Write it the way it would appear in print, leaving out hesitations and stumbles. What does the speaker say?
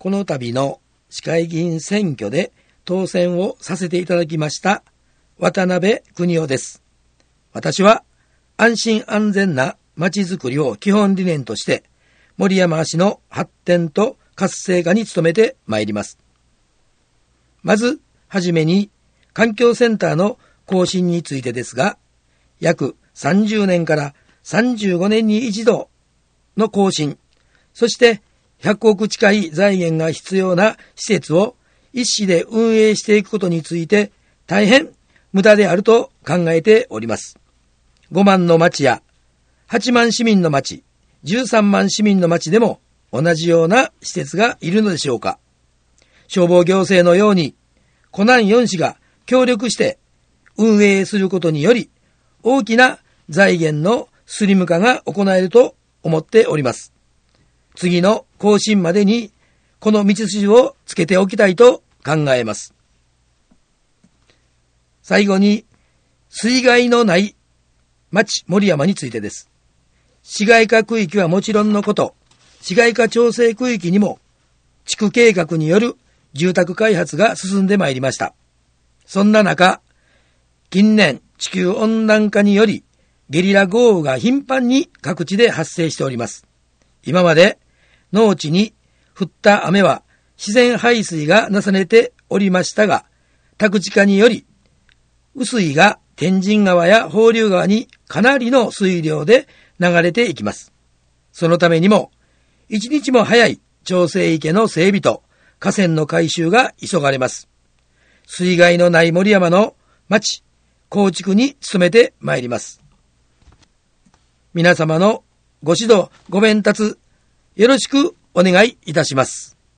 この度の市会議員選挙で当選をさせていただきました渡辺邦夫です。私は安心安全なまちづくりを基本理念として守山市の発展と活性化に努めてまいります。まずはじめに環境センターの更新についてですが、約30年から35年に一度の更新、そして100億近い財源が必要な施設を一市で運営していくことについて大変無駄であると考えております。5万の町や8万市民の町、13万市民の町でも同じような施設がいるのでしょうか。消防行政のように湖南4市が協力して運営することにより大きな財源のスリム化が行えると思っております。次の更新までにこの道筋をつけておきたいと考えます。最後に水害のない町守山についてです。市街化区域はもちろんのこと、市街化調整区域にも地区計画による住宅開発が進んでまいりました。そんな中、近年地球温暖化によりゲリラ豪雨が頻繁に各地で発生しております。今まで農地に降った雨は自然排水がなされておりましたが、宅地化により雨水が天神川や放流川にかなりの水量で流れていきます。そのためにも一日も早い調整池の整備と河川の改修が急がれます。水害のない守山の町構築に努めてまいります。皆様のご指導ご鞭撻よろしくお願いいたします。